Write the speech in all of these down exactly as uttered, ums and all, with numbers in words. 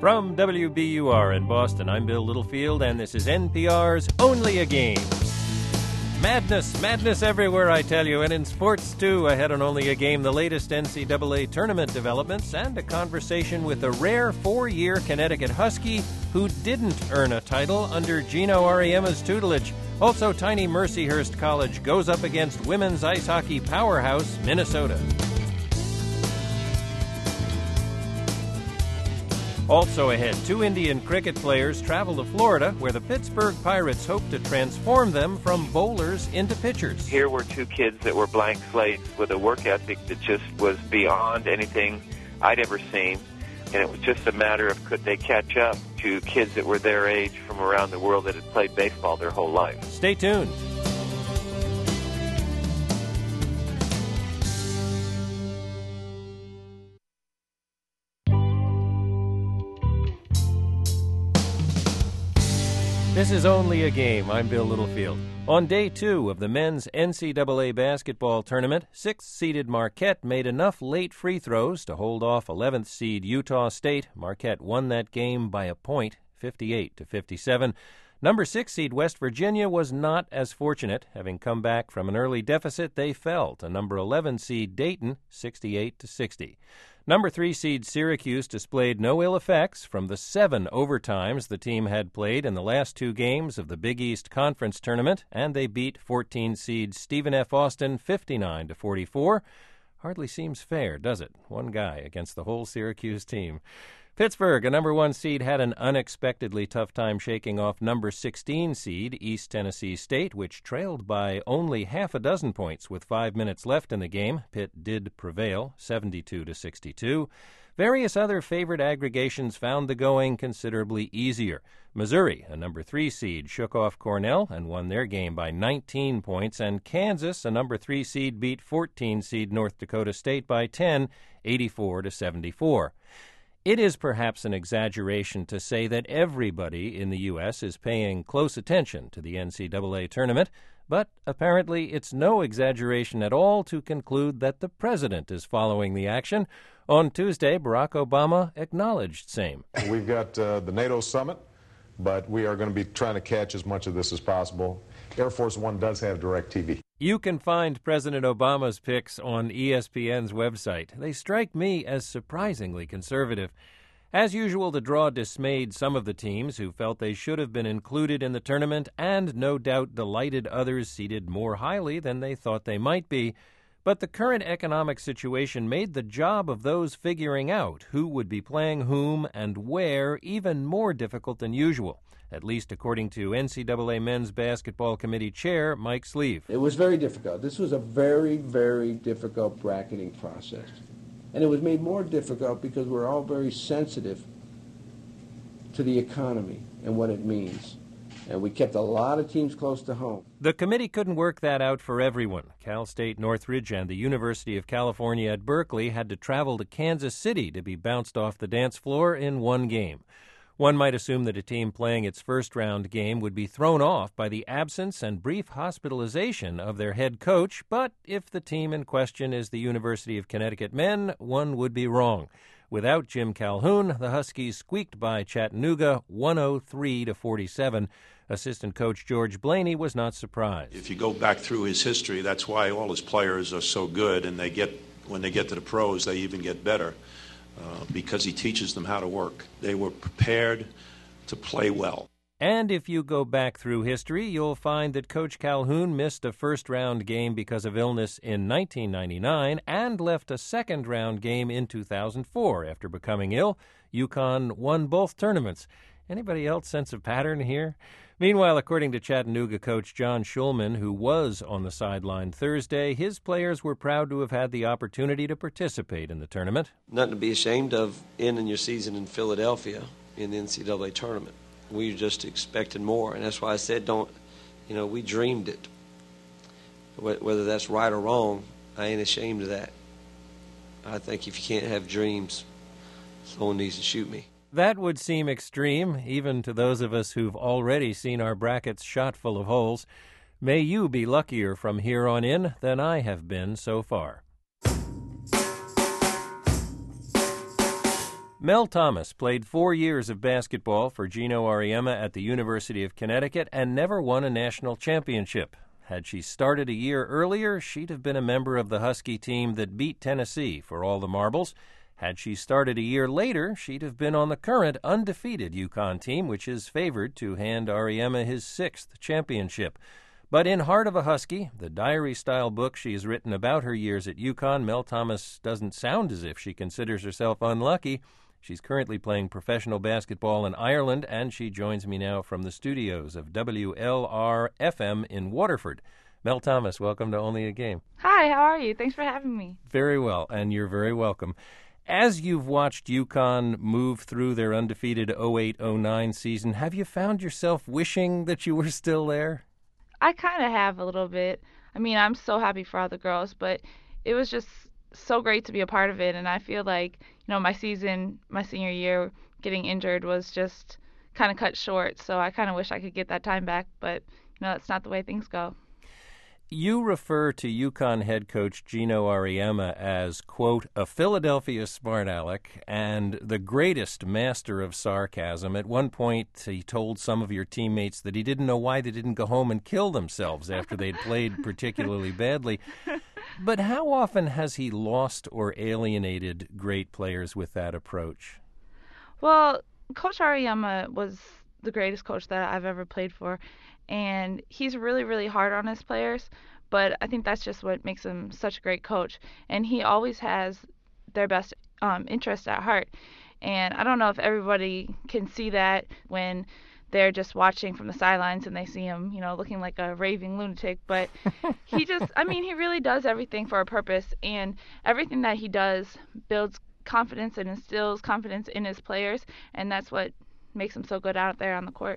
From W B U R in Boston, I'm Bill Littlefield, and this is N P R's Only a Game. Madness, madness everywhere, I tell you, and in sports, too. Ahead on Only a Game, the latest N C double A tournament developments and a conversation with a rare four-year Connecticut Husky who didn't earn a title under Gino Auriemma's tutelage. Also, tiny Mercyhurst College goes up against women's ice hockey powerhouse Minnesota. Also ahead, two Indian cricket players travel to Florida, where the Pittsburgh Pirates hope to transform them from bowlers into pitchers. Here were two kids that were blank slates with a work ethic that just was beyond anything I'd ever seen. And it was just a matter of could they catch up to kids that were their age from around the world that had played baseball their whole life. Stay tuned. This is Only a Game. I'm Bill Littlefield. On day two of the men's N C double A basketball tournament, sixth-seeded Marquette made enough late free throws to hold off eleventh seed Utah State. Marquette won that game by a point, fifty-eight to fifty-seven. Number six seed West Virginia was not as fortunate. Having come back from an early deficit, they fell to number eleven seed Dayton, sixty-eight to sixty. Number three seed Syracuse displayed no ill effects from the seven overtimes the team had played in the last two games of the Big East Conference Tournament, and they beat fourteen seed Stephen F. Austin fifty-nine to forty-four. Hardly seems fair, does it? One guy against the whole Syracuse team. Pittsburgh, a number one seed, had an unexpectedly tough time shaking off number sixteen seed East Tennessee State, which trailed by only half a dozen points with five minutes left in the game. Pitt did prevail, seventy-two to sixty-two. Various other favored aggregations found the going considerably easier. Missouri, a number three seed, shook off Cornell and won their game by nineteen points, and Kansas, a number three seed, beat fourteen seed North Dakota State by ten, eighty-four to seventy-four. It is perhaps an exaggeration to say that everybody in the U S is paying close attention to the N C double A tournament, but apparently it's no exaggeration at all to conclude that the president is following the action. On Tuesday, Barack Obama acknowledged same. We've got uh, the NATO summit, but we are going to be trying to catch as much of this as possible. Air Force One does have DirecTV. You can find President Obama's picks on E S P N's website. They strike me as surprisingly conservative. As usual, the draw dismayed some of the teams who felt they should have been included in the tournament, and no doubt delighted others seated more highly than they thought they might be. But the current economic situation made the job of those figuring out who would be playing whom and where even more difficult than usual, at least according to N C double A Men's Basketball Committee Chair Mike Sleeve. It was very difficult. This was a very, very difficult bracketing process. And it was made more difficult because we're all very sensitive to the economy and what it means. And we kept a lot of teams close to home. The committee couldn't work that out for everyone. Cal State Northridge and the University of California at Berkeley had to travel to Kansas City to be bounced off the dance floor in one game. One might assume that a team playing its first-round game would be thrown off by the absence and brief hospitalization of their head coach, but if the team in question is the University of Connecticut men, one would be wrong. Without Jim Calhoun, the Huskies squeaked by Chattanooga one oh three to forty-seven. Assistant coach George Blaney was not surprised. If you go back through his history, that's why all his players are so good, and they get when they get to the pros, they even get better. Uh, because he teaches them how to work. They were prepared to play well. And if you go back through history, you'll find that Coach Calhoun missed a first-round game because of illness in nineteen ninety-nine and left a second-round game in two thousand four after becoming ill. UConn won both tournaments. Anybody else sense a pattern here? Meanwhile, according to Chattanooga coach John Schulman, who was on the sideline Thursday, his players were proud to have had the opportunity to participate in the tournament. Nothing to be ashamed of ending your season in Philadelphia in the N C double A tournament. We just expected more, and that's why I said don't, you know, we dreamed it. Whether that's right or wrong, I ain't ashamed of that. I think if you can't have dreams, someone needs to shoot me. That would seem extreme, even to those of us who've already seen our brackets shot full of holes. May you be luckier from here on in than I have been so far. Mel Thomas played four years of basketball for Geno Auriemma at the University of Connecticut and never won a national championship. Had she started a year earlier, she'd have been a member of the Husky team that beat Tennessee for all the marbles. Had she started a year later, she'd have been on the current undefeated UConn team, which is favored to hand Auriemma his sixth championship. But in Heart of a Husky, the diary-style book she has written about her years at UConn, Mel Thomas doesn't sound as if she considers herself unlucky. She's currently playing professional basketball in Ireland, and she joins me now from the studios of W L R F M in Waterford. Mel Thomas, welcome to Only a Game. Hi, how are you? Thanks for having me. Very well, and you're very welcome. As you've watched UConn move through their undefeated oh eight oh nine season, have you found yourself wishing that you were still there? I kind of have a little bit. I mean, I'm so happy for all the girls, but it was just so great to be a part of it, and I feel like, you know, my season, my senior year, getting injured was just kind of cut short, so I kind of wish I could get that time back, but, you know, that's not the way things go. You refer to UConn head coach Geno Auriemma as, quote, a Philadelphia smart aleck and the greatest master of sarcasm. At one point, he told some of your teammates that he didn't know why they didn't go home and kill themselves after they'd played particularly badly. But how often has he lost or alienated great players with that approach? Well, Coach Auriemma was the greatest coach that I've ever played for, and he's really, really hard on his players, but I think that's just what makes him such a great coach, and he always has their best um, interest at heart, and I don't know if everybody can see that when they're just watching from the sidelines and they see him, you know, looking like a raving lunatic, but he just, I mean, he really does everything for a purpose, and everything that he does builds confidence and instills confidence in his players, and that's what makes him so good out there on the court.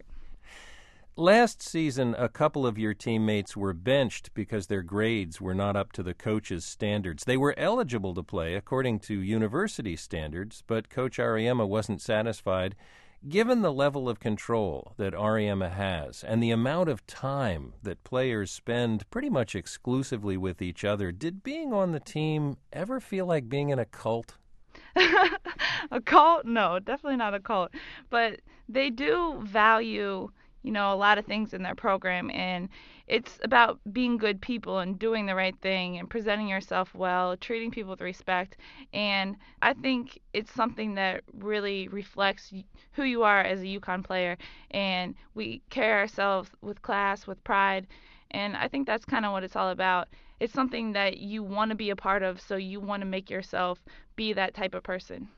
Last season, a couple of your teammates were benched because their grades were not up to the coach's standards. They were eligible to play according to university standards, but Coach Auriemma wasn't satisfied. Given the level of control that Auriemma has and the amount of time that players spend pretty much exclusively with each other, did being on the team ever feel like being in a cult? A cult? No, definitely not a cult. But they do value, you know, a lot of things in their program, and it's about being good people and doing the right thing and presenting yourself well, treating people with respect, and I think it's something that really reflects who you are as a UConn player, and we carry ourselves with class, with pride, and I think that's kind of what it's all about. It's something that you want to be a part of, so you want to make yourself be that type of person.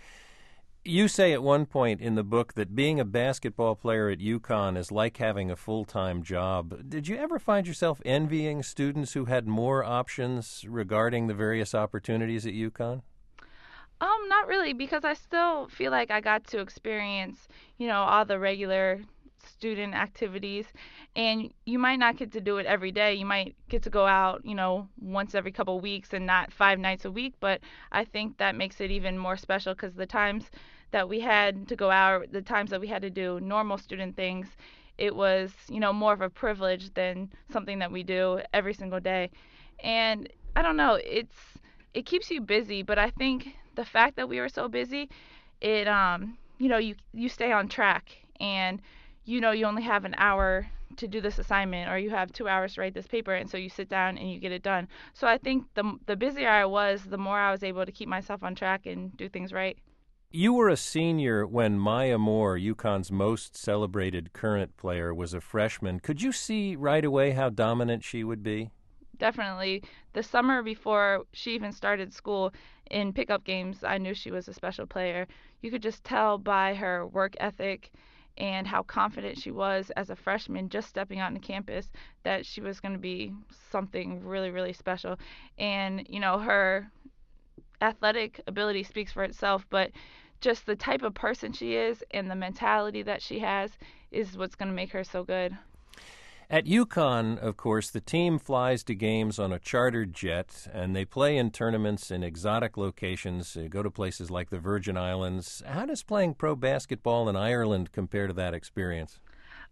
You say at one point in the book that being a basketball player at UConn is like having a full-time job. Did you ever find yourself envying students who had more options regarding the various opportunities at UConn? Um, not really, because I still feel like I got to experience, you know, all the regular student activities, and you might not get to do it every day. You might get to go out, you know, once every couple of weeks and not five nights a week, but I think that makes it even more special because the times that we had to go out, the times that we had to do normal student things, it was, you know, more of a privilege than something that we do every single day. And I don't know, it's it keeps you busy, but I think the fact that we were so busy, it um, you know, you you stay on track, and you know you only have an hour to do this assignment, or you have two hours to write this paper, and so you sit down and you get it done. So I think the the busier I was, the more I was able to keep myself on track and do things right. You were a senior when Maya Moore, UConn's most celebrated current player, was a freshman. Could you see right away how dominant she would be? Definitely. The summer before she even started school, in pickup games, I knew she was a special player. You could just tell by her work ethic and how confident she was as a freshman just stepping out on campus that she was going to be something really, really special. And, you know, her athletic ability speaks for itself, but just the type of person she is and the mentality that she has is what's going to make her so good. At UConn, of course, the team flies to games on a chartered jet, and they play in tournaments in exotic locations, uh, go to places like the Virgin Islands. How does playing pro basketball in Ireland compare to that experience?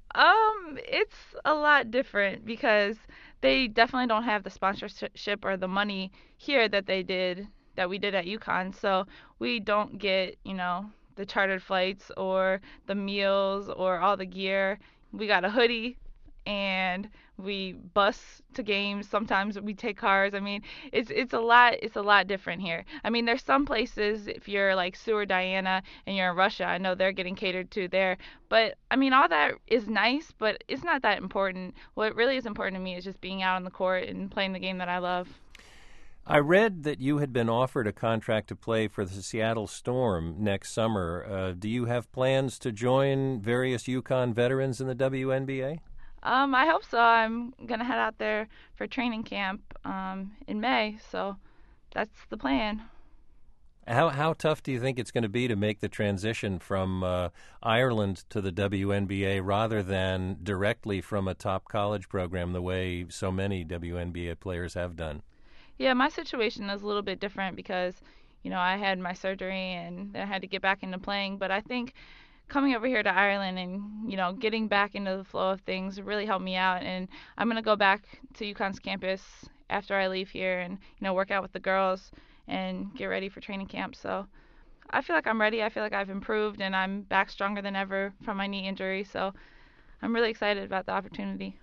Um, it's a lot different because they definitely don't have the sponsorship or the money here that they did that we did at UConn. So we don't get, you know, the chartered flights or the meals or all the gear. We got a hoodie, and we bus to games. Sometimes we take cars. I mean, it's it's a lot it's a lot different here. I mean, there's some places, if you're like Sue or Diana and you're in Russia, I know they're getting catered to there. But I mean, all that is nice, but it's not that important. What really is important to me is just being out on the court and playing the game that I love. I read that you had been offered a contract to play for the Seattle Storm next summer. Uh, do you have plans to join various UConn veterans in the W N B A? Um, I hope so. I'm going to head out there for training camp um, in May, so that's the plan. How how tough do you think it's going to be to make the transition from uh, Ireland to the W N B A rather than directly from a top college program the way so many W N B A players have done? Yeah, my situation is a little bit different because, you know, I had my surgery and then I had to get back into playing, but I think coming over here to Ireland and, you know, getting back into the flow of things really helped me out. And I'm going to go back to UConn's campus after I leave here and, you know, work out with the girls and get ready for training camp. So I feel like I'm ready. I feel like I've improved and I'm back stronger than ever from my knee injury. So I'm really excited about the opportunity.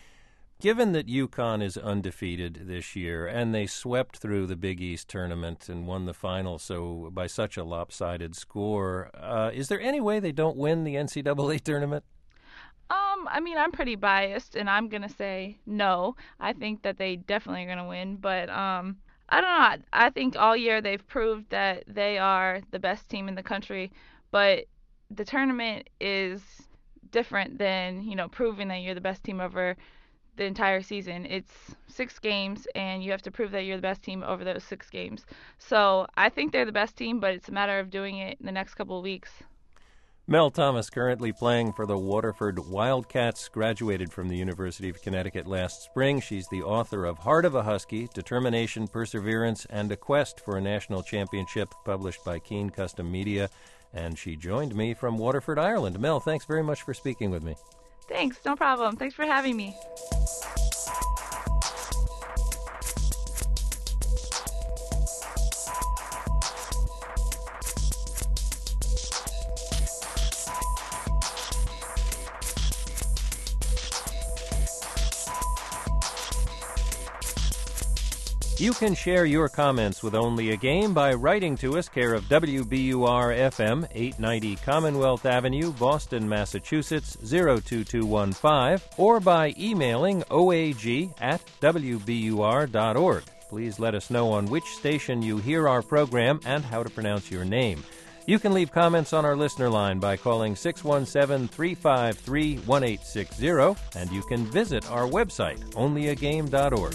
Given that UConn is undefeated this year and they swept through the Big East tournament and won the final so by such a lopsided score, uh, is there any way they don't win the N C double A tournament? Um, I mean, I'm pretty biased, and I'm going to say no. I think that they definitely are going to win, but um, I don't know. I, I think all year they've proved that they are the best team in the country, but the tournament is different than, you know, proving that you're the best team over the entire season. It's six games, and you have to prove that you're the best team over those six games. So I think they're the best team, but it's a matter of doing it in the next couple of weeks. Mel Thomas, currently playing for the Waterford Wildcats, graduated from the University of Connecticut last spring. She's the author of Heart of a Husky, Determination, Perseverance, and a Quest for a National Championship, published by Keene Custom Media. And she joined me from Waterford, Ireland. Mel, thanks very much for speaking with me. Thanks, no problem. Thanks for having me. You can share your comments with Only a Game by writing to us, care of W B U R F M, eight ninety Commonwealth Avenue, Boston, Massachusetts, zero two two one five, or by emailing O A G at W B U R dot org. Please let us know on which station you hear our program and how to pronounce your name. You can leave comments on our listener line by calling six one seven, three five three, one eight six zero, and you can visit our website, only a game dot org.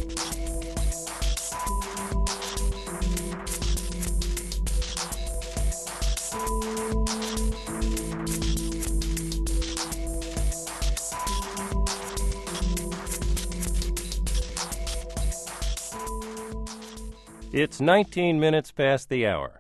It's nineteen minutes past the hour.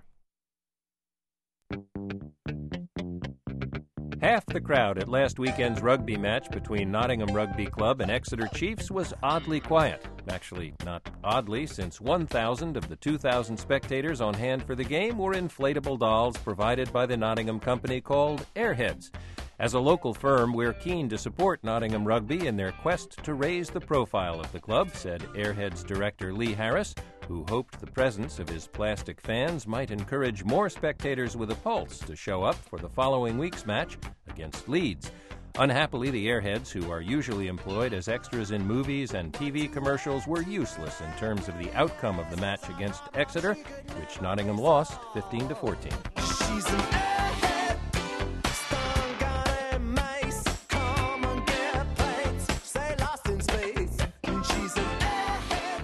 Half the crowd at last weekend's rugby match between Nottingham Rugby Club and Exeter Chiefs was oddly quiet. Actually, not oddly, since one thousand of the two thousand spectators on hand for the game were inflatable dolls provided by the Nottingham company called Airheads. As a local firm, we're keen to support Nottingham Rugby in their quest to raise the profile of the club, said Airheads director Lee Harris, who hoped the presence of his plastic fans might encourage more spectators with a pulse to show up for the following week's match against Leeds. Unhappily, the Airheads, who are usually employed as extras in movies and T V commercials, were useless in terms of the outcome of the match against Exeter, which Nottingham lost fifteen to fourteen. She's an airhead, stun gun and mace. Come and get plates, say lost in space. She's an airhead.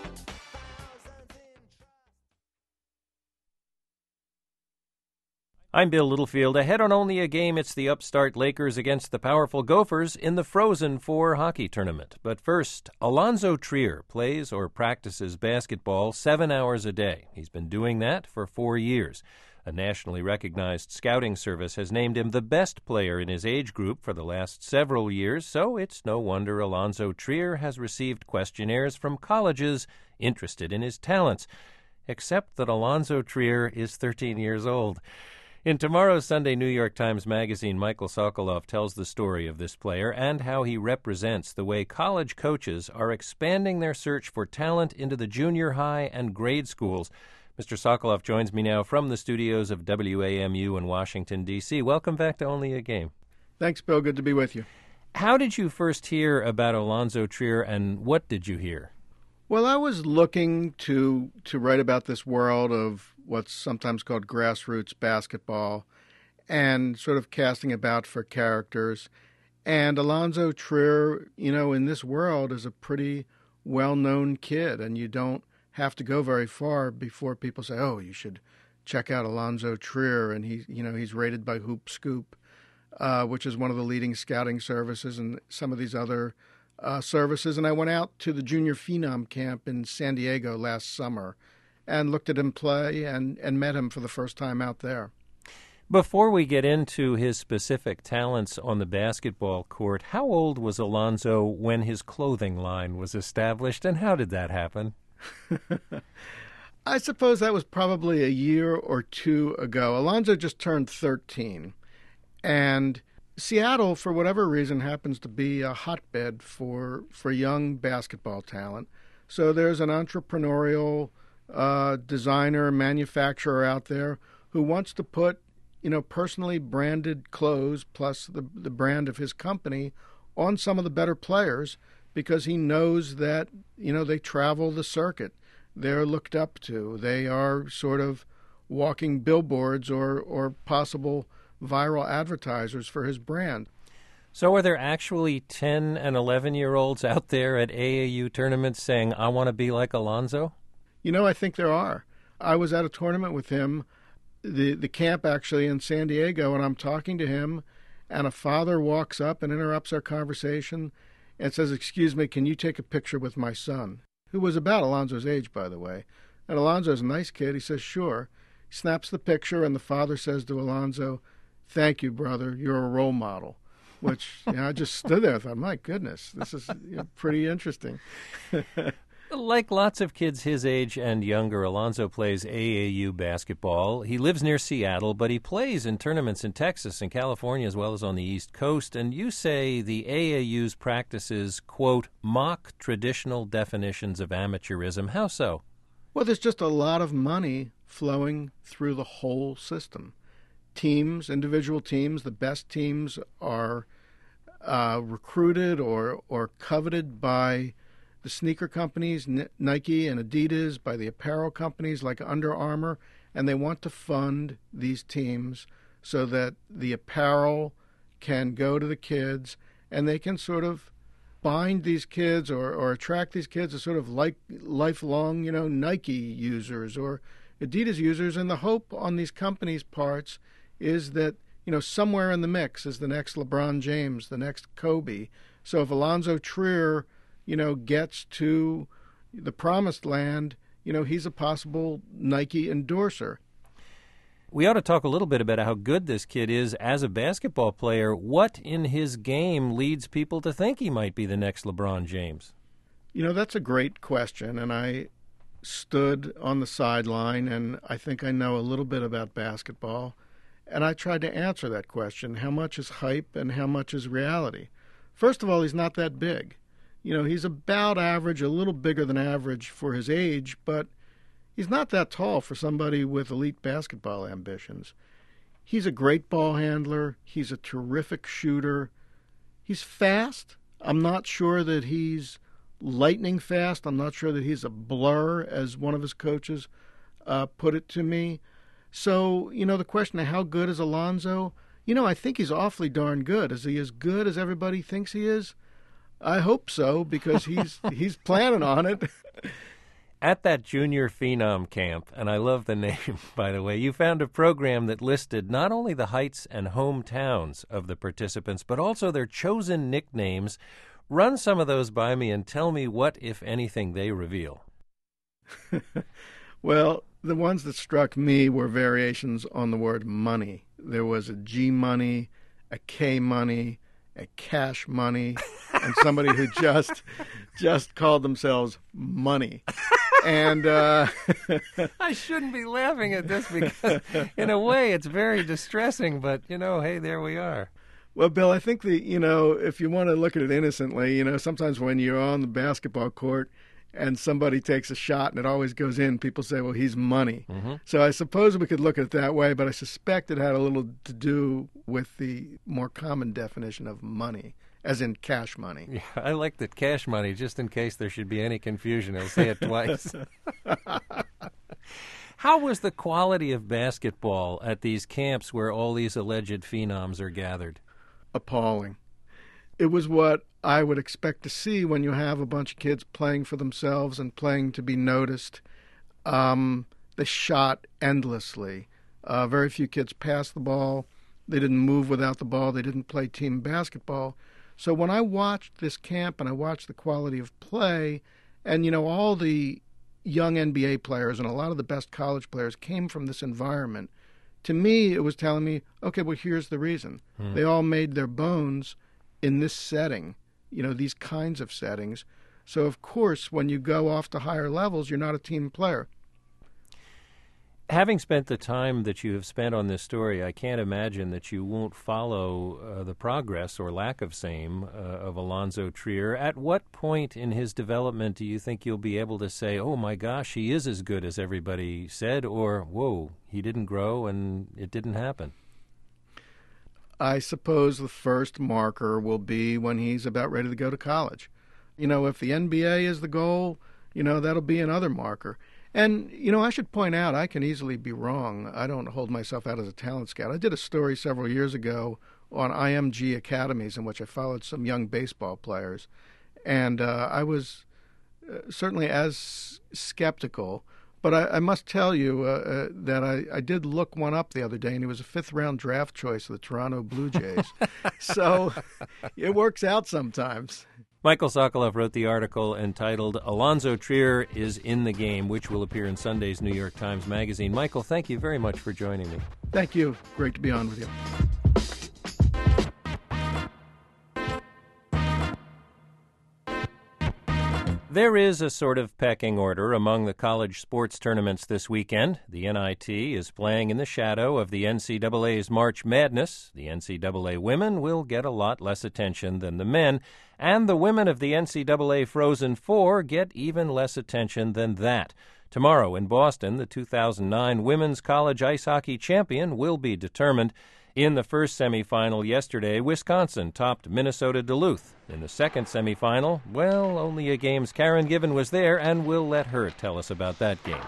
I'm Bill Littlefield. Ahead on Only a Game, it's the upstart Lakers against the powerful Gophers in the Frozen Four hockey tournament. But first, Alonzo Trier plays or practices basketball seven hours a day. He's been doing that for four years. A nationally recognized scouting service has named him the best player in his age group for the last several years, so it's no wonder Alonzo Trier has received questionnaires from colleges interested in his talents. except that Alonzo Trier is thirteen years old. In tomorrow's Sunday New York Times Magazine, Michael Sokoloff tells the story of this player and how he represents the way college coaches are expanding their search for talent into the junior high and grade schools. Mister Sokoloff joins me now from the studios of W A M U in Washington, D C Welcome back to Only a Game. Thanks, Bill. Good to be with you. How did you first hear about Alonzo Trier, and what did you hear? Well, I was looking to to write about this world of what's sometimes called grassroots basketball and sort of casting about for characters. And Alonzo Trier, you know, in this world is a pretty well-known kid, and you don't have to go very far before people say, oh, you should check out Alonzo Trier, and he, you know, he's rated by Hoop Scoop, uh, which is one of the leading scouting services, and some of these other uh, services. And I went out to the Junior Phenom Camp in San Diego last summer and looked at him play and, and met him for the first time out there. Before we get into his specific talents on the basketball court, how old was Alonzo when his clothing line was established, and how did that happen? I suppose that was probably a year or two ago. Alonzo just turned thirteen, and Seattle, for whatever reason, happens to be a hotbed for for young basketball talent. So there's an entrepreneurial uh, designer, manufacturer out there who wants to put, you know, personally branded clothes plus the the brand of his company on some of the better players, because he knows that, you know, they travel the circuit. They're looked up to. They are sort of walking billboards or, or possible viral advertisers for his brand. So are there actually ten and eleven-year-olds out there at A A U tournaments saying, I want to be like Alonzo? You know, I think there are. I was at a tournament with him, the, the camp actually in San Diego, and I'm talking to him, and a father walks up and interrupts our conversation and says, excuse me, can you take a picture with my son? Who was about Alonzo's age, by the way. And Alonzo's a nice kid. He says, sure. He snaps the picture, and the father says to Alonzo, thank you, brother. You're a role model. Which, you know, I just stood there and thought, my goodness, this is, you know, pretty interesting. Like lots of kids his age and younger, Alonzo plays A A U basketball. He lives near Seattle, but he plays in tournaments in Texas and California as well as on the East Coast. And you say the A A U's practices, quote, mock traditional definitions of amateurism. How so? Well, there's just a lot of money flowing through the whole system. Teams, individual teams, the best teams are uh, recruited or, or coveted by the sneaker companies, Nike and Adidas, by the apparel companies like Under Armour, and they want to fund these teams so that the apparel can go to the kids and they can sort of bind these kids or, or attract these kids as sort of like lifelong, you know, Nike users or Adidas users. And the hope on these companies' parts is that, you know, somewhere in the mix is the next LeBron James, the next Kobe. So if Alonzo Trier, you know, gets to the promised land, you know, he's a possible Nike endorser. We ought to talk a little bit about how good this kid is as a basketball player. What in his game leads people to think he might be the next LeBron James? You know, that's a great question, and I stood on the sideline, and I think I know a little bit about basketball, and I tried to answer that question. How much is hype and how much is reality? First of all, he's not that big. You know, he's about average, a little bigger than average for his age, but he's not that tall for somebody with elite basketball ambitions. He's a great ball handler. He's a terrific shooter. He's fast. I'm not sure that he's lightning fast. I'm not sure that he's a blur, as one of his coaches uh, put it to me. So, you know, the question of how good is Alonzo? You know, I think he's awfully darn good. Is he as good as everybody thinks he is? I hope so, because he's he's planning on it. At that Junior Phenom Camp, and I love the name, by the way, you found a program that listed not only the heights and hometowns of the participants, but also their chosen nicknames. Run some of those by me and tell me what, if anything, they reveal. Well, the ones that struck me were variations on the word money. There was a G money, a K money, a cash money, and somebody who just just called themselves Money. and uh, I shouldn't be laughing at this because, in a way, it's very distressing. But you know, hey, there we are. Well, Bill, I think the you know, if you want to look at it innocently, you know, sometimes when you're on the basketball court and somebody takes a shot and it always goes in, people say, well, he's money. Mm-hmm. So I suppose we could look at it that way, but I suspect it had a little to do with the more common definition of money, as in cash money. Yeah, I like that cash money, just in case there should be any confusion. I'll say it twice. How was the quality of basketball at these camps where all these alleged phenoms are gathered? Appalling. It was what I would expect to see when you have a bunch of kids playing for themselves and playing to be noticed. Um, they shot endlessly. Uh, very few kids passed the ball. They didn't move without the ball. They didn't play team basketball. So when I watched this camp and I watched the quality of play, and, you know, all the young N B A players and a lot of the best college players came from this environment, to me it was telling me, okay, well, here's the reason. Hmm. They all made their bones in this setting, you know, these kinds of settings. So, of course, when you go off to higher levels, you're not a team player. Having spent the time that you have spent on this story, I can't imagine that you won't follow uh, the progress or lack of same uh, of Alonzo Trier. At what point in his development do you think you'll be able to say, oh, my gosh, he is as good as everybody said, or, whoa, he didn't grow and it didn't happen? I suppose the first marker will be when he's about ready to go to college. You know, if the N B A is the goal, you know, that'll be another marker. And, you know, I should point out, I can easily be wrong. I don't hold myself out as a talent scout. I did a story several years ago on I M G academies in which I followed some young baseball players. And uh, I was uh, certainly as skeptical. But I, I must tell you uh, uh, that I, I did look one up the other day, and he was a fifth-round draft choice of the Toronto Blue Jays. So it works out sometimes. Michael Sokoloff wrote the article entitled Alonzo Trier is in the Game, which will appear in Sunday's New York Times Magazine. Michael, thank you very much for joining me. Thank you. Great to be on with you. There is a sort of pecking order among the college sports tournaments this weekend. The N I T is playing in the shadow of the N C double A's March Madness. The N C double A women will get a lot less attention than the men, and the women of the N C double A Frozen Four get even less attention than that. Tomorrow in Boston, the two thousand nine Women's College Ice Hockey champion will be determined. In the first semifinal yesterday, Wisconsin topped Minnesota Duluth. In the second semifinal, well, only a game's Karen Given was there, and we'll let her tell us about that game.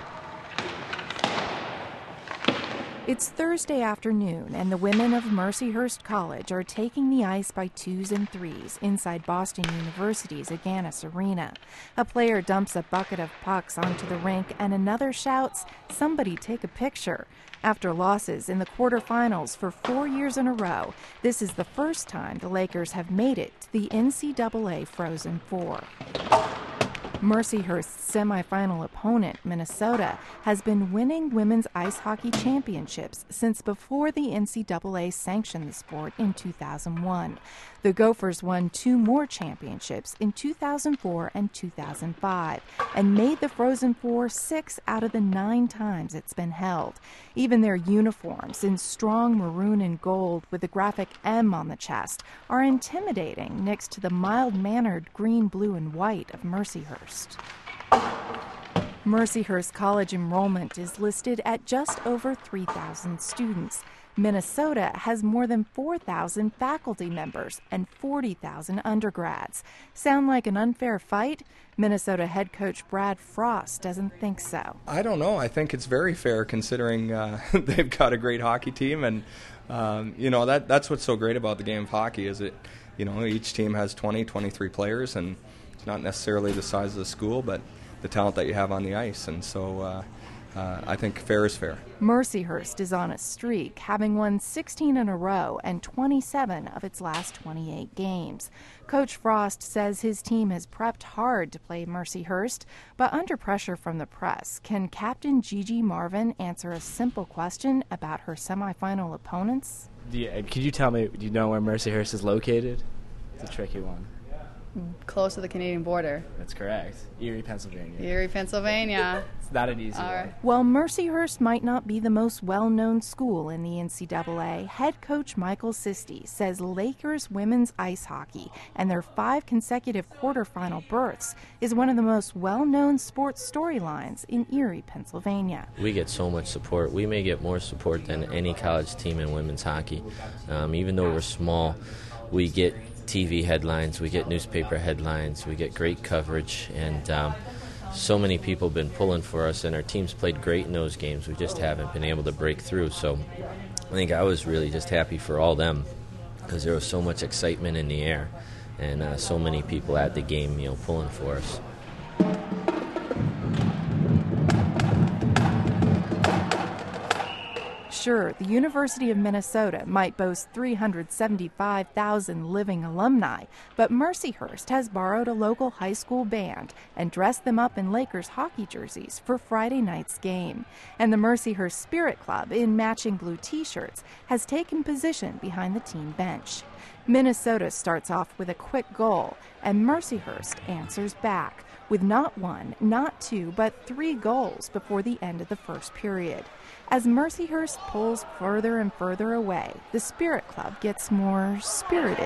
It's Thursday afternoon, and the women of Mercyhurst College are taking the ice by twos and threes inside Boston University's Agganis Arena. A player dumps a bucket of pucks onto the rink, and another shouts, "Somebody take a picture." After losses in the quarterfinals for four years in a row, this is the first time the Lakers have made it to the N C double A Frozen Four. Mercyhurst's semifinal opponent, Minnesota, has been winning women's ice hockey championships since before the N C double A sanctioned the sport in two thousand one. The Gophers won two more championships in two thousand four and two thousand five and made the Frozen Four six out of the nine times it's been held. Even their uniforms, in strong maroon and gold with the graphic M on the chest, are intimidating next to the mild-mannered green, blue, and white of Mercyhurst. Mercyhurst College enrollment is listed at just over three thousand students. Minnesota has more than four thousand faculty members and forty thousand undergrads. Sound like an unfair fight? Minnesota head coach Brad Frost doesn't think so. I don't know. I think it's very fair considering uh, they've got a great hockey team, and um, you know that that's what's so great about the game of hockey is it, you know, each team has twenty, twenty-three players, and it's not necessarily the size of the school, but the talent that you have on the ice, and so uh, uh, I think fair is fair. Mercyhurst is on a streak, having won sixteen in a row and twenty-seven of its last twenty-eight games. Coach Frost says his team has prepped hard to play Mercyhurst, but under pressure from the press, can Captain Gigi Marvin answer a simple question about her semifinal opponents? Yeah, could you tell me, do you know where Mercyhurst is located? It's a tricky one. Close to the Canadian border. That's correct. Erie, Pennsylvania. Erie, Pennsylvania. It's not an easy All one. right. While Mercyhurst might not be the most well-known school in the N C double A, head coach Michael Sisti says Lakers women's ice hockey and their five consecutive quarterfinal berths is one of the most well-known sports storylines in Erie, Pennsylvania. We get so much support. We may get more support than any college team in women's hockey. Um, even though we're small, we get T V headlines, we get newspaper headlines, we get great coverage, and um, so many people have been pulling for us, and our team's played great in those games. We just haven't been able to break through. So I think I was really just happy for all them because there was so much excitement in the air and uh, so many people at the game, you know, pulling for us. Sure, the University of Minnesota might boast three hundred seventy-five thousand living alumni, but Mercyhurst has borrowed a local high school band and dressed them up in Lakers hockey jerseys for Friday night's game. And the Mercyhurst Spirit Club, in matching blue T-shirts, has taken position behind the team bench. Minnesota starts off with a quick goal, and Mercyhurst answers back with not one, not two, but three goals before the end of the first period. As Mercyhurst pulls further and further away, the Spirit Club gets more spirited.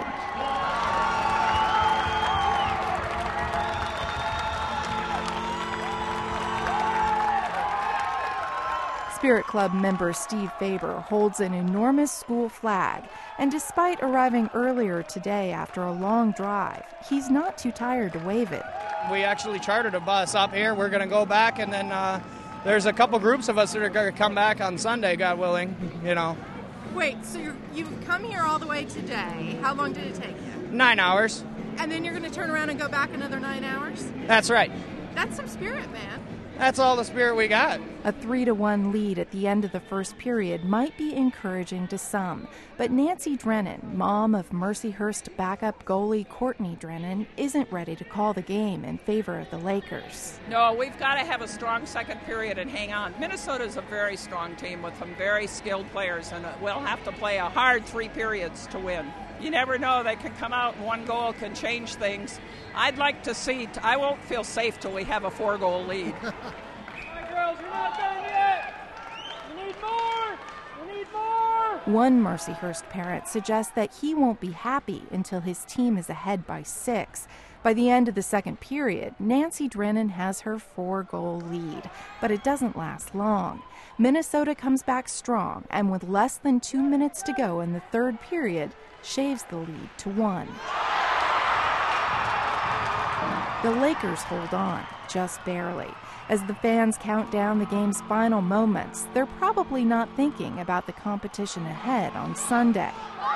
Spirit Club member Steve Faber holds an enormous school flag, and despite arriving earlier today after a long drive, he's not too tired to wave it. We actually chartered a bus up here. We're going to go back, and then uh, there's a couple groups of us that are going to come back on Sunday, God willing, you know. Wait, so you're, you've come here all the way today. How long did it take you? Nine hours. And then you're going to turn around and go back another nine hours? That's right. That's some spirit, man. That's all the spirit we got. A three to one lead at the end of the first period might be encouraging to some, but Nancy Drennan, mom of Mercyhurst backup goalie Courtney Drennan, isn't ready to call the game in favor of the Lakers. No, we've got to have a strong second period and hang on. Minnesota's a very strong team with some very skilled players, and we'll have to play a hard three periods to win. You never know, they can come out and one goal can change things. I'd like to see, I won't feel safe till we have a four-goal lead. All right, girls, you're not done yet. We need more. We need more. One Mercyhurst parent suggests that he won't be happy until his team is ahead by six. By the end of the second period, Nancy Drennan has her four-goal lead, but it doesn't last long. Minnesota comes back strong, and with less than two minutes to go in the third period, shaves the lead to one. The Lakers hold on, just barely. As the fans count down the game's final moments, they're probably not thinking about the competition ahead on Sunday.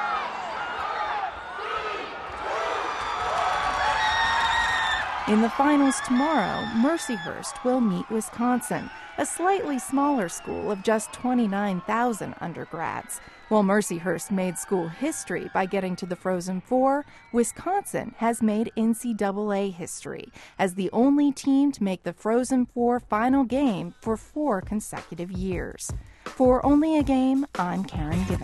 In the finals tomorrow, Mercyhurst will meet Wisconsin, a slightly smaller school of just twenty-nine thousand undergrads. While Mercyhurst made school history by getting to the Frozen Four, Wisconsin has made N C double A history as the only team to make the Frozen Four final game for four consecutive years. For Only a Game, I'm Karen Gibbon.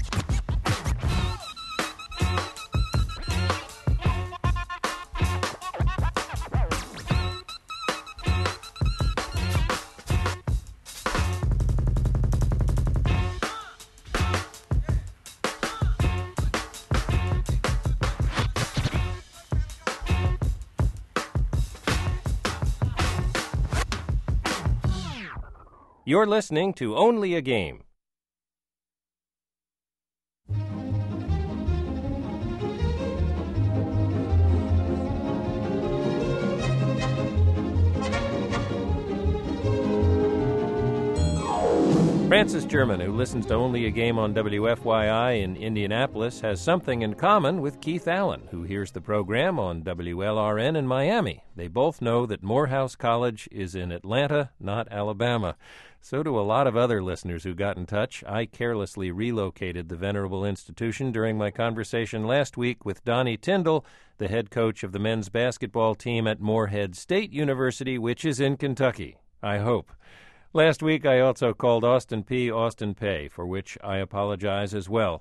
You're listening to Only a Game. Francis German, who listens to Only a Game on W F Y I in Indianapolis, has something in common with Keith Allen, who hears the program on W L R N in Miami. They both know that Morehouse College is in Atlanta, not Alabama. So do a lot of other listeners who got in touch. I carelessly relocated the venerable institution during my conversation last week with Donnie Tyndall, the head coach of the men's basketball team at Morehead State University, which is in Kentucky, I hope. Last week, I also called Austin P. Austin Pay, for which I apologize as well.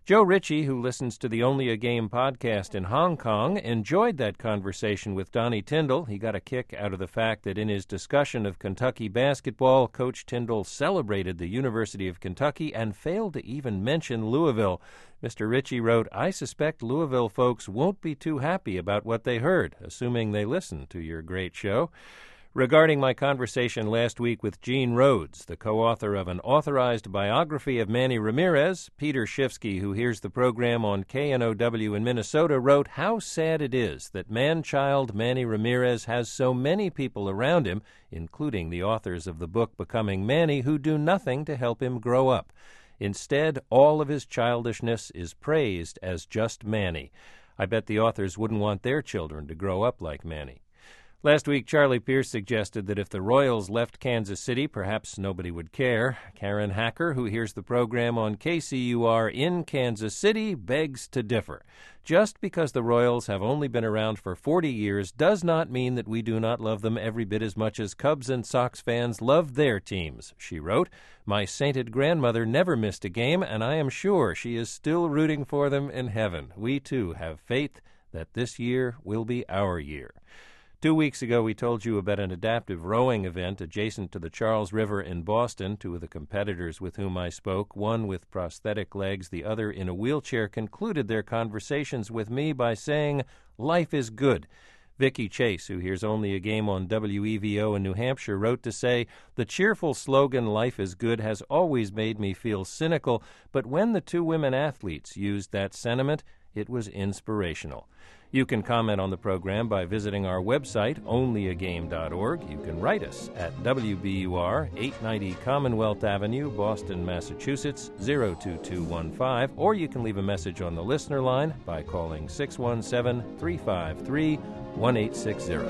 Joe Ritchie, who listens to the Only a Game podcast in Hong Kong, enjoyed that conversation with Donnie Tyndall. He got a kick out of the fact that in his discussion of Kentucky basketball, Coach Tyndall celebrated the University of Kentucky and failed to even mention Louisville. Mister Ritchie wrote, "I suspect Louisville folks won't be too happy about what they heard, assuming they listen to your great show." Regarding my conversation last week with Gene Rhodes, the co-author of an authorized biography of Manny Ramirez, Peter Shifsky, who hears the program on K N O W in Minnesota, wrote how sad it is that man-child Manny Ramirez has so many people around him, including the authors of the book Becoming Manny, who do nothing to help him grow up. Instead, all of his childishness is praised as just Manny. I bet the authors wouldn't want their children to grow up like Manny. Last week, Charlie Pierce suggested that if the Royals left Kansas City, perhaps nobody would care. Karen Hacker, who hears the program on K C U R in Kansas City, begs to differ. Just because the Royals have only been around for forty years does not mean that we do not love them every bit as much as Cubs and Sox fans love their teams, she wrote. My sainted grandmother never missed a game, and I am sure she is still rooting for them in heaven. We, too, have faith that this year will be our year. Two weeks ago, we told you about an adaptive rowing event adjacent to the Charles River in Boston. Two of the competitors with whom I spoke, one with prosthetic legs, the other in a wheelchair, concluded their conversations with me by saying, "Life is good." Vicki Chase, who hears Only a Game on W E V O in New Hampshire, wrote to say, "The cheerful slogan, 'Life is good,' has always made me feel cynical, but when the two women athletes used that sentiment, it was inspirational." You can comment on the program by visiting our website, only a game dot org. You can write us at W B U R, eight ninety Commonwealth Avenue, Boston, Massachusetts, zero two two one five, or you can leave a message on the listener line by calling six one seven, three five three, one eight six zero.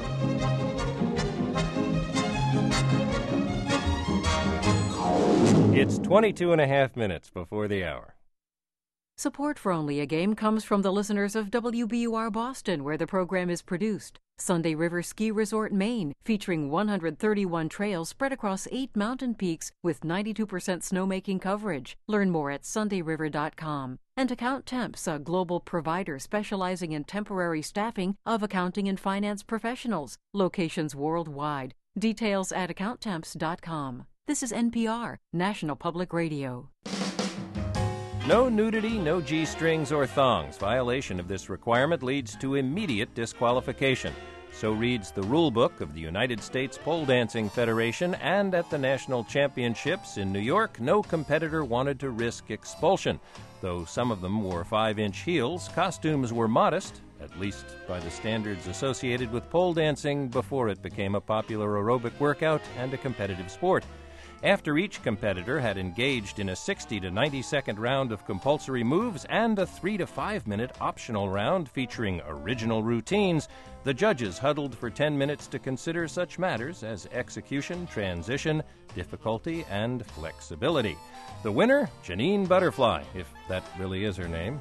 It's twenty-two and a half minutes before the hour. Support for Only a Game comes from the listeners of W B U R Boston, where the program is produced. Sunday River Ski Resort, Maine, featuring one hundred thirty-one trails spread across eight mountain peaks with ninety-two percent snowmaking coverage. Learn more at sunday river dot com. And Account Temps, a global provider specializing in temporary staffing of accounting and finance professionals. Locations worldwide. Details at account temps dot com. This is N P R, National Public Radio. No nudity, no G-strings or thongs. Violation of this requirement leads to immediate disqualification. So reads the rule book of the United States Pole Dancing Federation, and at the national championships in New York, no competitor wanted to risk expulsion. Though some of them wore five-inch heels, costumes were modest, at least by the standards associated with pole dancing before it became a popular aerobic workout and a competitive sport. After each competitor had engaged in a sixty to ninety second round of compulsory moves and a three to five minute optional round featuring original routines, the judges huddled for ten minutes to consider such matters as execution, transition, difficulty, and flexibility. The winner, Janine Butterfly, if that really is her name.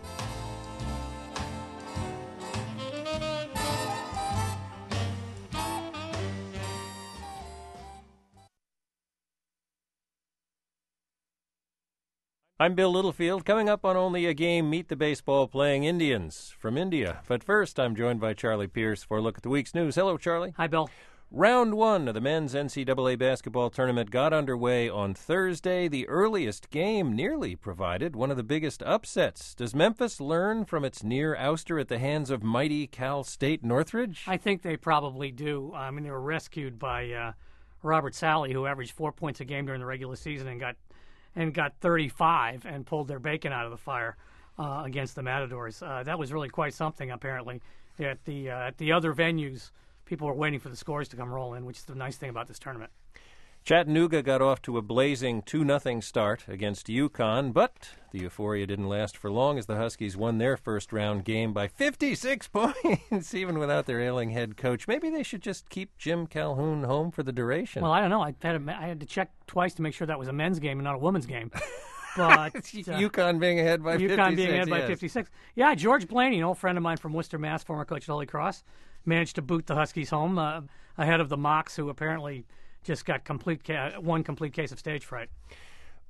I'm Bill Littlefield. Coming up on Only a Game, meet the baseball-playing Indians from India. But first, I'm joined by Charlie Pierce for a look at the week's news. Hello, Charlie. Hi, Bill. Round one of the men's N C double A basketball tournament got underway on Thursday. The earliest game nearly provided one of the biggest upsets. Does Memphis learn from its near ouster at the hands of mighty Cal State Northridge? I think they probably do. I mean, they were rescued by uh, Robert Sally, who averaged four points a game during the regular season and got and got thirty-five and pulled their bacon out of the fire uh, against the Matadors. Uh, that was really quite something, apparently. At the uh, at the other venues, people were waiting for the scores to come rolling, which is the nice thing about this tournament. Chattanooga got off to a blazing two nothing start against UConn, but the euphoria didn't last for long as the Huskies won their first-round game by fifty-six points, even without their ailing head coach. Maybe they should just keep Jim Calhoun home for the duration. Well, I don't know. I had, to, I had to check twice to make sure that was a men's game and not a women's game. But uh, UConn being ahead by UConn fifty-six. UConn being ahead yes. by fifty-six. Yeah, George Blaney, an old friend of mine from Worcester, Mass., former coach at Holy Cross, managed to boot the Huskies home uh, ahead of the Mocs, who apparently just got complete ca- one complete case of stage fright.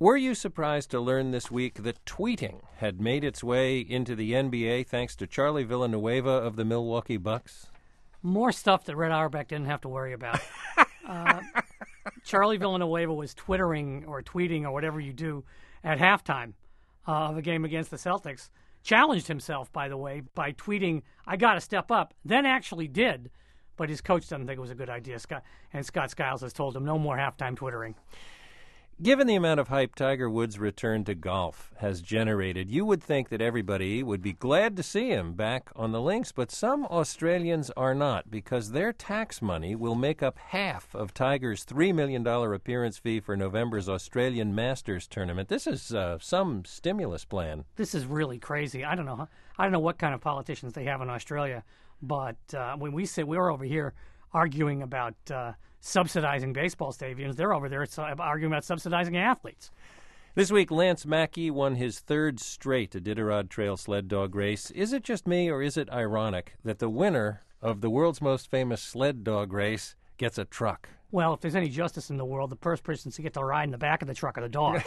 Were you surprised to learn this week that tweeting had made its way into the N B A thanks to Charlie Villanueva of the Milwaukee Bucks? More stuff that Red Auerbach didn't have to worry about. uh, Charlie Villanueva was twittering or tweeting or whatever you do at halftime uh, of a game against the Celtics. Challenged himself, by the way, by tweeting, "I got to step up," then actually did. But his coach doesn't think it was a good idea. Scott, and Scott Skiles has told him no more halftime twittering. Given the amount of hype Tiger Woods' return to golf has generated, you would think that everybody would be glad to see him back on the links, but some Australians are not, because their tax money will make up half of Tiger's three million dollars appearance fee for November's Australian Masters tournament. This is uh, some stimulus plan. This is really crazy. I don't know. I don't know what kind of politicians they have in Australia, but uh, when we sit, we're over here arguing about uh, subsidizing baseball stadiums. They're over there arguing about subsidizing athletes. This week, Lance Mackey won his third straight Iditarod Trail sled dog race. Is it just me, or is it ironic that the winner of the world's most famous sled dog race gets a truck? Well, if there's any justice in the world, the first person to get to ride in the back of the truck are the dogs.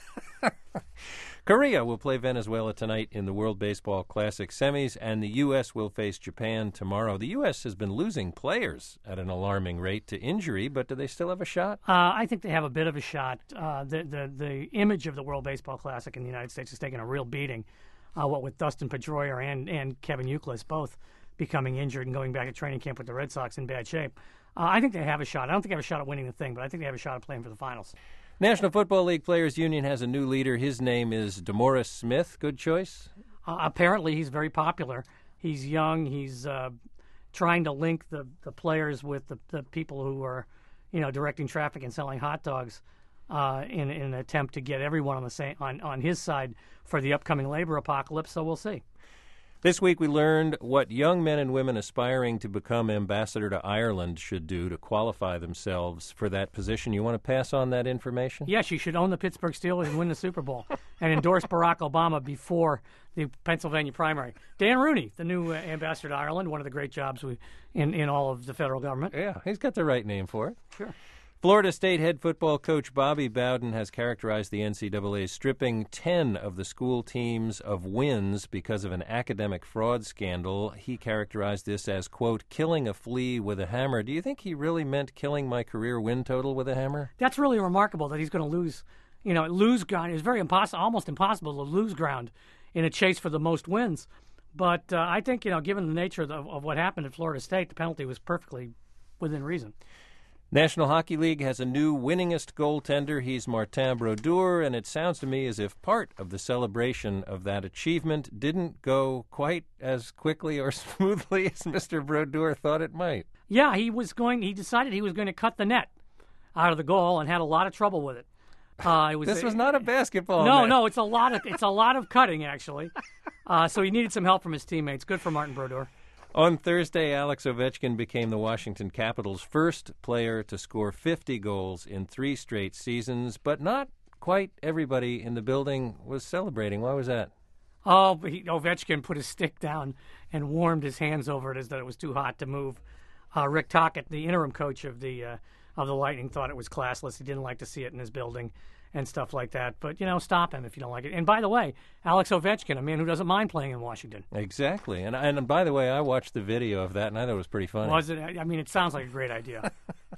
Korea will play Venezuela tonight in the World Baseball Classic semis, and the U S will face Japan tomorrow. The U S has been losing players at an alarming rate to injury, but do they still have a shot? Uh, I think they have a bit of a shot. Uh, the, the the image of the World Baseball Classic in the United States has taken a real beating, uh, what with Dustin Pedroia and, and Kevin Youkilis both becoming injured and going back to training camp with the Red Sox in bad shape. Uh, I think they have a shot. I don't think they have a shot at winning the thing, but I think they have a shot at playing for the finals. National Football League Players Union has a new leader. His name is DeMaurice Smith. Good choice? Uh, apparently, he's very popular. He's young. He's uh, trying to link the, the players with the, the people who are, you know, directing traffic and selling hot dogs uh, in, in an attempt to get everyone on the same on, on his side for the upcoming labor apocalypse. So we'll see. This week we learned what young men and women aspiring to become ambassador to Ireland should do to qualify themselves for that position. You want to pass on that information? Yes, you should own the Pittsburgh Steelers and win the Super Bowl and endorse Barack Obama before the Pennsylvania primary. Dan Rooney, the new uh, ambassador to Ireland, one of the great jobs we, in, in all of the federal government. Yeah, he's got the right name for it. Sure. Florida State head football coach Bobby Bowden has characterized the N C double A stripping ten of the school teams of wins because of an academic fraud scandal. He characterized this as, quote, killing a flea with a hammer. Do you think he really meant killing my career win total with a hammer? That's really remarkable that he's going to lose, you know, lose ground. It's very impossible, almost impossible to lose ground in a chase for the most wins. But uh, I think, you know, given the nature of, of what happened at Florida State, the penalty was perfectly within reason. National Hockey League has a new winningest goaltender. He's Martin Brodeur, and it sounds to me as if part of the celebration of that achievement didn't go quite as quickly or smoothly as Mister Brodeur thought it might. Yeah, he was going. He decided he was going to cut the net out of the goal and had a lot of trouble with it. Uh, it was, this was not a basketball No, net. no, it's a lot of it's a lot of cutting actually. Uh, so he needed some help from his teammates. Good for Martin Brodeur. On Thursday, Alex Ovechkin became the Washington Capitals' first player to score fifty goals in three straight seasons, but not quite everybody in the building was celebrating. Why was that? Oh, he, Ovechkin put his stick down and warmed his hands over it as though it was too hot to move. Uh, Rick Tocchet, the interim coach of the uh, of the Lightning, thought it was classless. He didn't like to see it in his building and stuff like that. But, you know, stop him if you don't like it. And by the way, Alex Ovechkin, a man who doesn't mind playing in Washington. Exactly. And and by the way, I watched the video of that, and I thought it was pretty funny. Was it? I mean, it sounds like a great idea.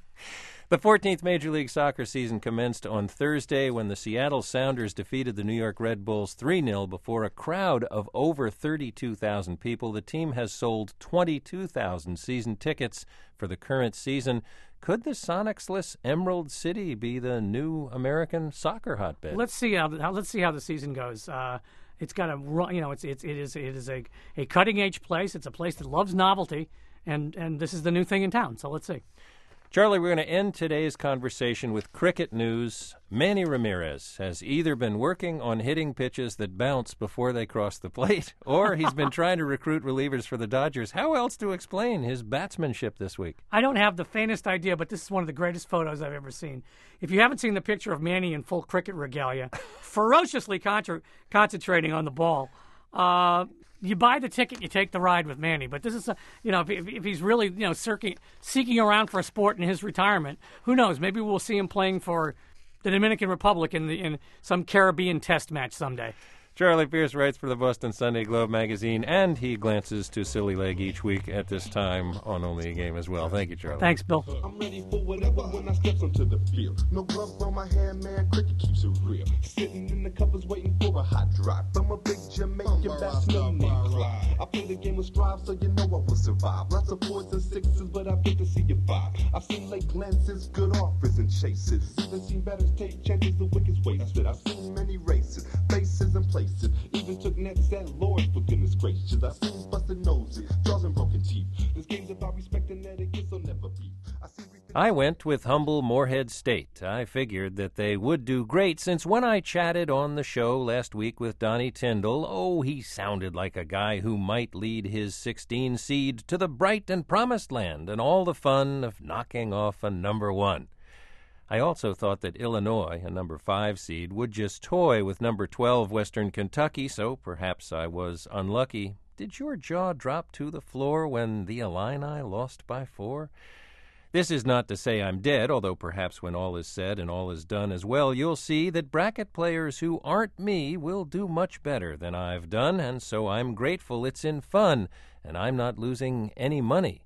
The fourteenth Major League Soccer season commenced on Thursday when the Seattle Sounders defeated the New York Red Bulls three nil before a crowd of over thirty-two thousand people. The team has sold twenty-two thousand season tickets for the current season. Could the Sonics-less Emerald City be the new American soccer hotbed? Let's see how, how let's see how the season goes. Uh, it's got a you know it's it's it is it is a, a cutting edge place. It's a place that loves novelty, and and this is the new thing in town. So let's see. Charlie, we're going to end today's conversation with cricket news. Manny Ramirez has either been working on hitting pitches that bounce before they cross the plate, or he's been trying to recruit relievers for the Dodgers. How else to explain his batsmanship this week? I don't have the faintest idea, but this is one of the greatest photos I've ever seen. If you haven't seen the picture of Manny in full cricket regalia, ferociously contra- concentrating on the ball, uh, you buy the ticket, you take the ride with Manny. But this is, a, you know, if, if he's really, you know, seeking, seeking around for a sport in his retirement, who knows? Maybe we'll see him playing for the Dominican Republic in the in some Caribbean Test match someday. Charlie Pierce writes for the Boston Sunday Globe magazine, and he glances to Silly Leg each week at this time on Only a Game as well. Thank you, Charlie. Thanks, Bill. I'm ready for whatever when I step onto the field. No gloves on my hand, man. Cricket keeps it real. Sitting in the covers waiting for a hot drop. I'm a big Jamaican batsman named Clyde. I play the game with strive, so you know I will survive. Lots of fours and sixes, but I've yet to see you five. I've seen late glances, good offers and chases. Even seen batters take chances, the wickets wasted. I've seen many races, faces and places. Even took nets at Lord, for goodness gracious. I've seen busted noses, jaws and broken teeth. This game's about respect and etiquette, so never beef. I see I went with humble Morehead State. I figured that they would do great since when I chatted on the show last week with Donnie Tyndall, oh, he sounded like a guy who might lead his sixteen seed to the bright and promised land and all the fun of knocking off a number one. I also thought that Illinois, a number five seed, would just toy with number twelve Western Kentucky, so perhaps I was unlucky. Did your jaw drop to the floor when the Illini lost by four? This is not to say I'm dead, although perhaps when all is said and all is done as well, you'll see that bracket players who aren't me will do much better than I've done, and so I'm grateful it's in fun, and I'm not losing any money.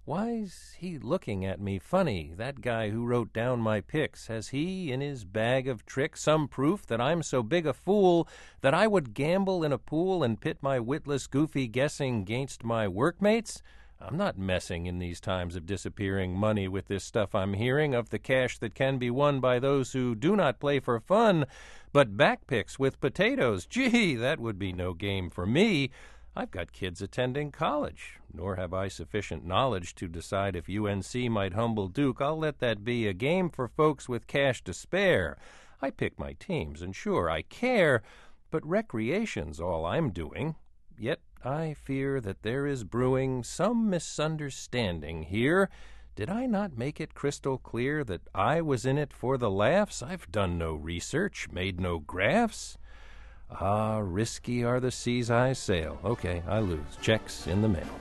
Why's he looking at me funny, that guy who wrote down my picks? Has he, in his bag of tricks, some proof that I'm so big a fool that I would gamble in a pool and pit my witless, goofy guessing against my workmates? I'm not messing in these times of disappearing money with this stuff I'm hearing of the cash that can be won by those who do not play for fun, but back picks with potatoes. Gee, that would be no game for me. I've got kids attending college, nor have I sufficient knowledge to decide if U N C might humble Duke. I'll let that be a game for folks with cash to spare. I pick my teams, and sure, I care, but recreation's all I'm doing. Yet I fear that there is brewing some misunderstanding here. Did I not make it crystal clear that I was in it for the laughs? I've done no research, made no graphs. Ah, risky are the seas I sail. Okay, I lose. Checks in the mail.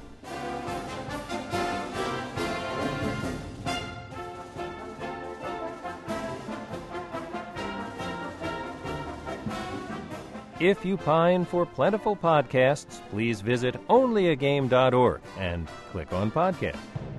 If you pine for plentiful podcasts, please visit only a game dot org and click on podcast.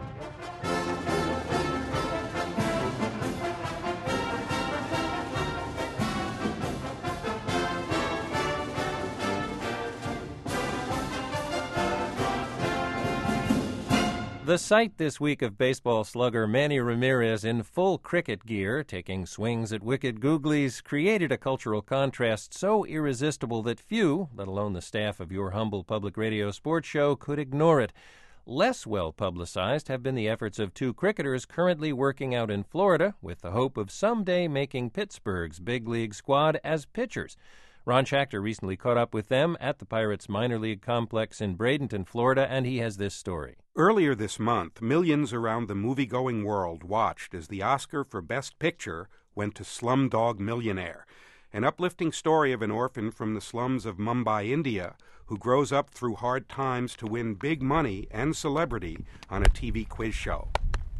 The sight this week of baseball slugger Manny Ramirez in full cricket gear, taking swings at wicked googlies, created a cultural contrast so irresistible that few, let alone the staff of your humble public radio sports show, could ignore it. Less well-publicized have been the efforts of two cricketers currently working out in Florida with the hope of someday making Pittsburgh's big league squad as pitchers. Ron Schachter recently caught up with them at the Pirates minor league complex in Bradenton, Florida, and he has this story. Earlier this month, millions around the movie-going world watched as the Oscar for Best Picture went to Slumdog Millionaire, an uplifting story of an orphan from the slums of Mumbai, India, who grows up through hard times to win big money and celebrity on a T V quiz show.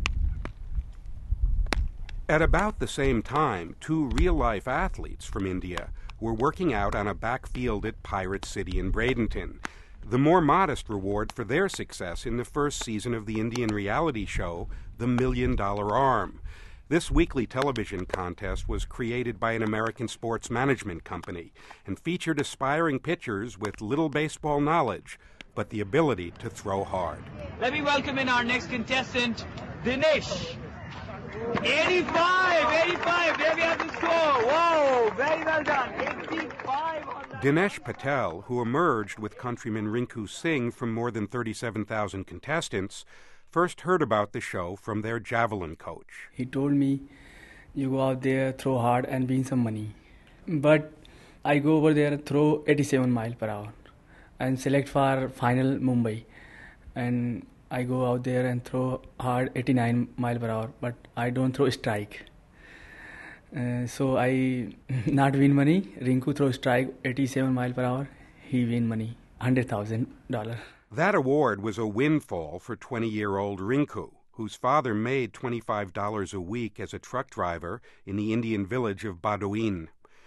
At about the same time, two real-life athletes from India were working out on a backfield at Pirate City in Bradenton, the more modest reward for their success in the first season of the Indian reality show, The Million Dollar Arm. This weekly television contest was created by an American sports management company and featured aspiring pitchers with little baseball knowledge, but the ability to throw hard. Let me welcome in our next contestant, Dinesh. eighty-five, eighty-five, there we have the score. Whoa, very well done. eighty-five on the... Dinesh Patel, who emerged with countryman Rinku Singh from more than thirty-seven thousand contestants, first heard about the show from their javelin coach. He told me, you go out there, throw hard and win some money. But I go over there and throw eighty-seven miles per hour and select for final Mumbai. And I go out there and throw hard eighty-nine miles per hour, but I don't throw strike. Uh, so I not win money. Rinku throw strike eighty-seven miles per hour. He win money, one hundred thousand dollars. That award was a windfall for twenty-year-old Rinku, whose father made twenty-five dollars a week as a truck driver in the Indian village of Badooin.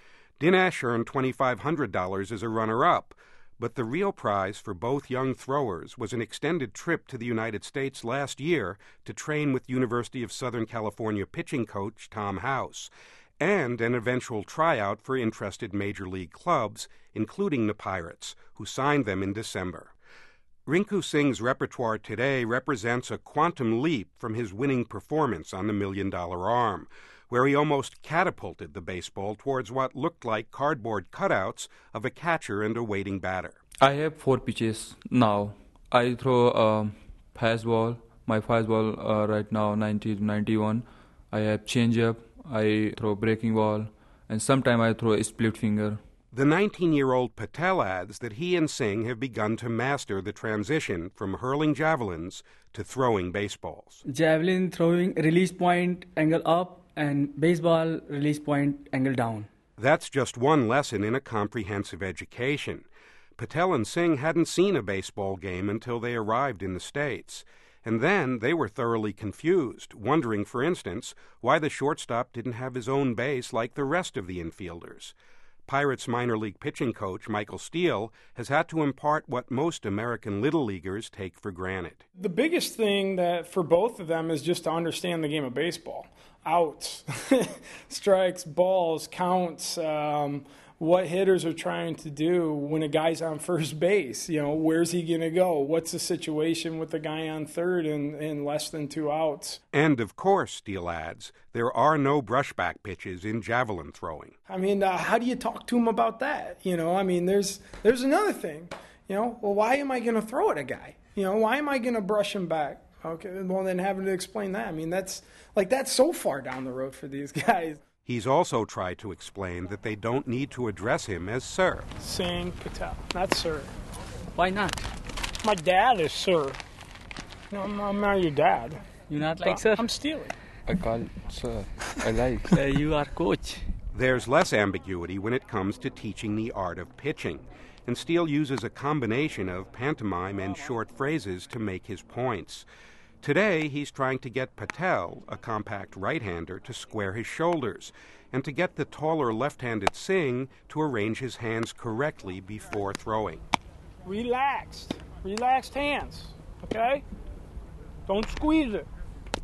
Dinesh earned twenty-five hundred dollars as a runner-up, but the real prize for both young throwers was an extended trip to the United States last year to train with University of Southern California pitching coach Tom House, and an eventual tryout for interested major league clubs, including the Pirates, who signed them in December. Rinku Singh's repertoire today represents a quantum leap from his winning performance on the Million Dollar Arm, where he almost catapulted the baseball towards what looked like cardboard cutouts of a catcher and a waiting batter. I have four pitches now. I throw a fastball. My fastball uh, right now ninety to ninety-one. I have changeup. I throw breaking ball, and sometimes I throw a split finger. The nineteen-year-old Patel adds that he and Singh have begun to master the transition from hurling javelins to throwing baseballs. Javelin throwing release point angle up, and baseball release point angle down. That's just one lesson in a comprehensive education. Patel and Singh hadn't seen a baseball game until they arrived in the States. And then they were thoroughly confused, wondering, for instance, why the shortstop didn't have his own base like the rest of the infielders. Pirates minor league pitching coach Michael Steele has had to impart what most American little leaguers take for granted. The biggest thing that for both of them is just to understand the game of baseball. Outs, strikes, balls, counts, um, what hitters are trying to do when a guy's on first base. You know, where's he going to go? What's the situation with the guy on third in, in less than two outs? And, of course, Steele adds, there are no brushback pitches in javelin throwing. I mean, uh, how do you talk to him about that? You know, I mean, there's there's another thing. You know, well, why am I going to throw at a guy? You know, why am I going to brush him back? Okay, well, then having to explain that. I mean, that's like that's so far down the road for these guys. He's also tried to explain that they don't need to address him as sir. Singh Patel, not sir. Why not? My dad is sir. No, I'm, I'm not your dad. You're not like sir? I'm stealing. I call sir. I like. uh, you are coach. There's less ambiguity when it comes to teaching the art of pitching, and Steele uses a combination of pantomime and short phrases to make his points. Today, he's trying to get Patel, a compact right-hander, to square his shoulders, and to get the taller left-handed Singh to arrange his hands correctly before throwing. Relaxed. Relaxed hands, okay? Don't squeeze it.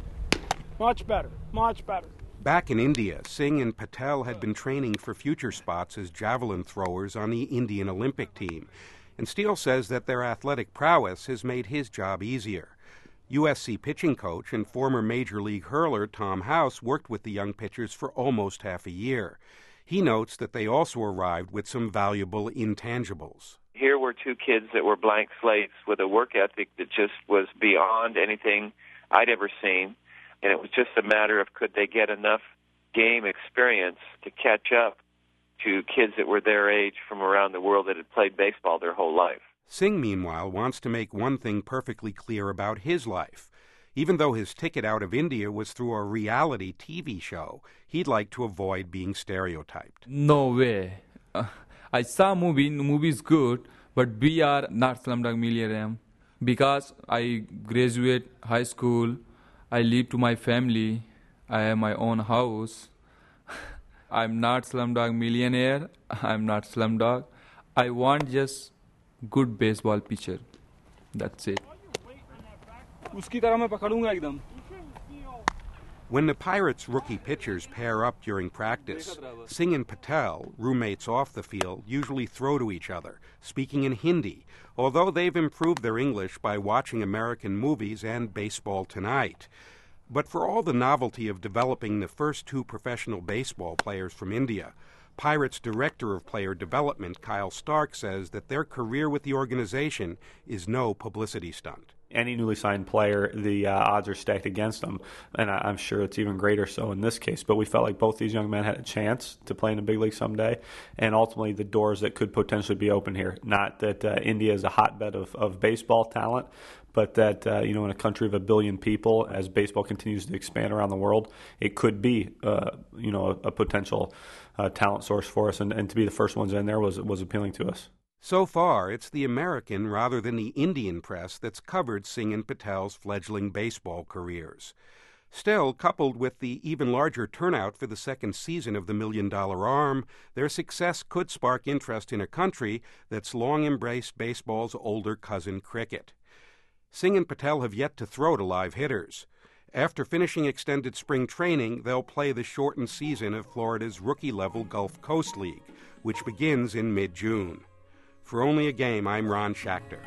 Much better. Much better. Back in India, Singh and Patel had been training for future spots as javelin throwers on the Indian Olympic team, and Steele says that their athletic prowess has made his job easier. U S C pitching coach and former Major League hurler Tom House worked with the young pitchers for almost half a year. He notes that they also arrived with some valuable intangibles. Here were two kids that were blank slates with a work ethic that just was beyond anything I'd ever seen, and it was just a matter of could they get enough game experience to catch up to kids that were their age from around the world that had played baseball their whole life. Singh, meanwhile, wants to make one thing perfectly clear about his life. Even though his ticket out of India was through a reality T V show, he'd like to avoid being stereotyped. No way. Uh, I saw movie, movie is good, but we are not Slumdog Millionaire. Because I graduate high school, I live to my family, I have my own house. I'm not Slumdog Millionaire, I'm not Slumdog. I want just good baseball pitcher. That's it. When the Pirates' rookie pitchers pair up during practice, Singh and Patel, roommates off the field, usually throw to each other, speaking in Hindi, although they've improved their English by watching American movies and Baseball Tonight. But for all the novelty of developing the first two professional baseball players from India, Pirates Director of Player Development Kyle Stark says that their career with the organization is no publicity stunt. Any newly signed player, the uh, odds are stacked against them, and I, I'm sure it's even greater so in this case. But we felt like both these young men had a chance to play in the big league someday, and ultimately the doors that could potentially be open here. Not that uh, India is a hotbed of, of baseball talent, but that uh, you know, in a country of a billion people, as baseball continues to expand around the world, it could be uh, you know a, a potential uh, talent source for us, and, and to be the first ones in there was was appealing to us. So far, it's the American rather than the Indian press that's covered Singh and Patel's fledgling baseball careers. Still, coupled with the even larger turnout for the second season of the Million Dollar Arm, their success could spark interest in a country that's long embraced baseball's older cousin, cricket. Singh and Patel have yet to throw to live hitters. After finishing extended spring training, they'll play the shortened season of Florida's rookie-level Gulf Coast League, which begins in mid-June. For Only a Game, I'm Ron Schachter.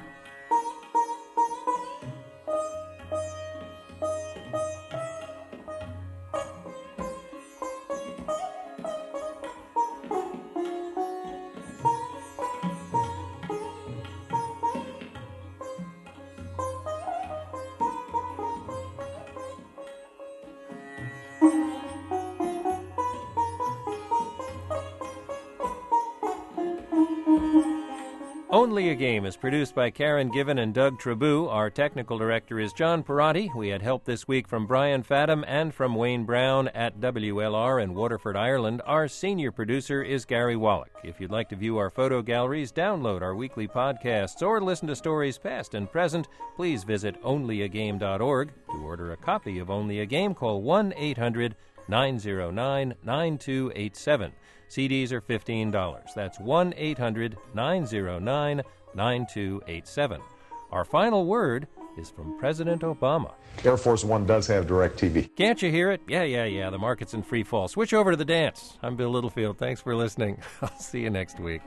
Only a Game is produced by Karen Given and Doug Trabou. Our technical director is John Perotti. We had help this week from Brian Fathom and from Wayne Brown at W L R in Waterford, Ireland. Our senior producer is Gary Wallach. If you'd like to view our photo galleries, download our weekly podcasts, or listen to stories past and present, please visit only a game dot org. To order a copy of Only a Game, call one eight hundred nine oh nine nine two eight seven. C Ds are fifteen dollars. That's one eight hundred nine oh nine nine two eight seven. Our final word is from President Obama. Air Force One does have DirecTV. Can't you hear it? Yeah, yeah, yeah. The market's in free fall. Switch over to the dance. I'm Bill Littlefield. Thanks for listening. I'll see you next week.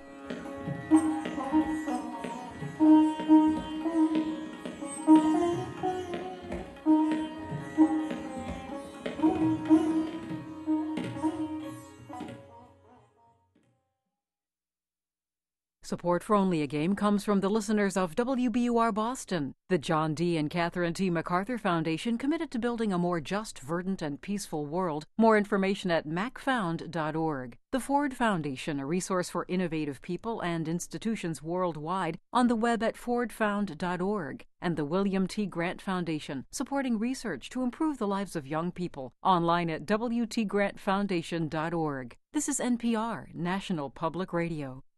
Support for Only a Game comes from the listeners of W B U R Boston, the John D. and Catherine T. MacArthur Foundation, committed to building a more just, verdant, and peaceful world. More information at mac found dot org. The Ford Foundation, a resource for innovative people and institutions worldwide, on the web at ford found dot org. And the William T. Grant Foundation, supporting research to improve the lives of young people, online at w t grant foundation dot org. This is N P R, National Public Radio.